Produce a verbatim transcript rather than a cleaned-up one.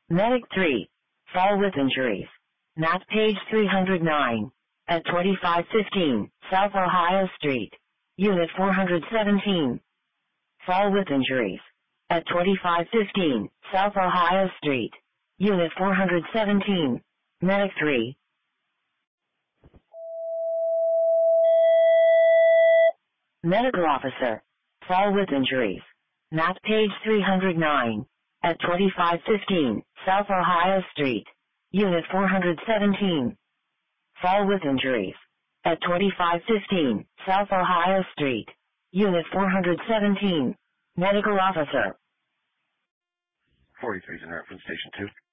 Medic three. Fall with injuries. Nat page three hundred nine. At twenty-five fifteen, South Ohio Street. Unit four hundred seventeen. Fall with injuries. At twenty-five fifteen, South Ohio Street. Unit four hundred seventeen. Medic three. Medical officer. Fall with injuries. Nat page three hundred nine. At twenty-five fifteen, South Ohio Street. Unit four hundred seventeen. Fall with injuries. At twenty-five fifteen, South Ohio Street. Unit four hundred seventeen. Medical officer. forty-three is in reference, station two.